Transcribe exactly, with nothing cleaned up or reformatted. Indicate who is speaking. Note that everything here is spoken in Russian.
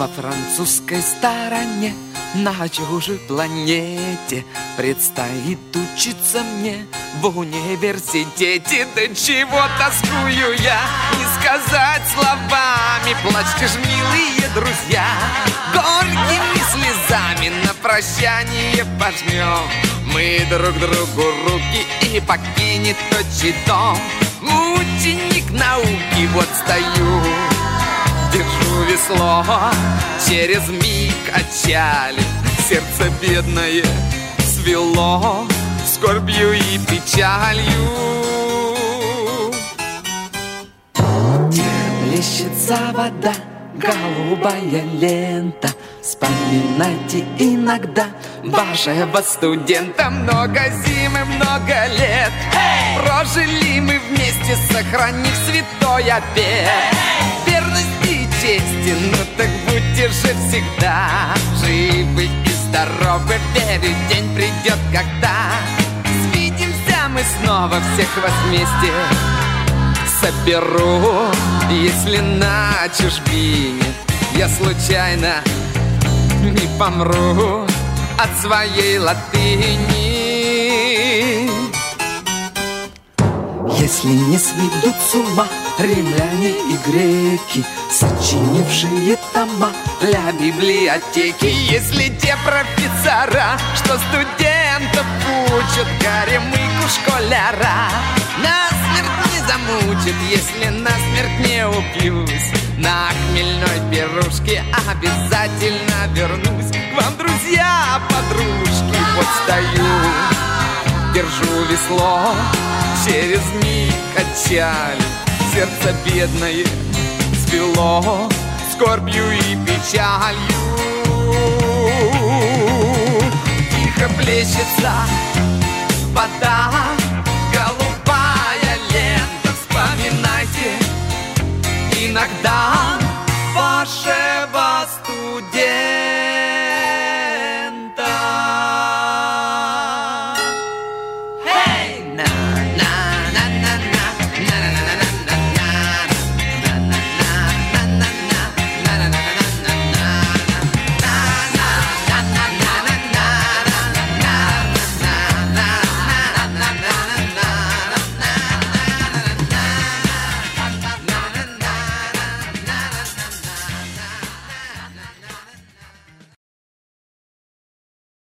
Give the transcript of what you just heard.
Speaker 1: Во французской стороне, на чужой планете, предстоит учиться мне в университете. Да чего тоскую я, не сказать словами. Плачьте ж, милые друзья, горькими слезами на прощание пожмем мы друг другу руки, и покинет отчий дом ученик науки. Вот стою, держу весло, через миг отчалит, сердце бедное свело скорбью и печалью. Плещется вода, голубая лента. Вспоминайте иногда вашего студента. Много зим и много лет hey! Прожили мы вместе, сохранив святой обет hey! Верность и чести, ну так будьте же всегда живы и здоровы. Верю, день придет, когда свидимся мы снова, всех вас вместе соберу. Если на чужбине я случайно не помру от своей латыни, если не сведут с ума римляне и греки, сочинившие тома для библиотеки, если те профессора, что студентов учат, горемыку школяра насмерть не замучат, если насмерть не упьюсь, на хмельной пирушке обязательно вернусь к вам, друзья, подружки. Вот стою, держу весло, через миг отчалит, сердце бедное свело скорбью и печалью. Тихо плещется вода,